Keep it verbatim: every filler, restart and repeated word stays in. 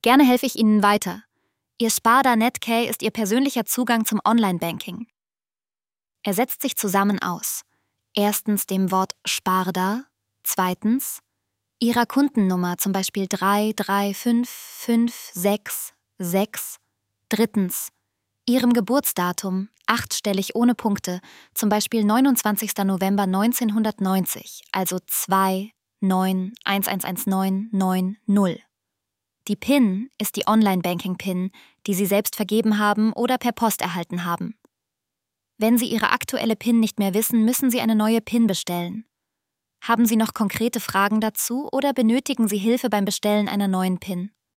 Gerne helfe ich Ihnen weiter. Ihr Sparda Netcare ist Ihr persönlicher Zugang zum Online-Banking. Er setzt sich zusammen aus. Erstens dem Wort Sparda, zweitens Ihrer Kundennummer, zum Beispiel drei drei fünf fünf sechs sechs, drittens Ihrem Geburtsdatum, achtstellig ohne Punkte, zum Beispiel neunundzwanzigster November neunzehnhundertneunzig, also zwei neun eins eins eins neun neun null. Die PIN ist die Online-Banking-PIN, die Sie selbst vergeben haben oder per Post erhalten haben. Wenn Sie Ihre aktuelle PIN nicht mehr wissen, müssen Sie eine neue PIN bestellen. Haben Sie noch konkrete Fragen dazu oder benötigen Sie Hilfe beim Bestellen einer neuen PIN?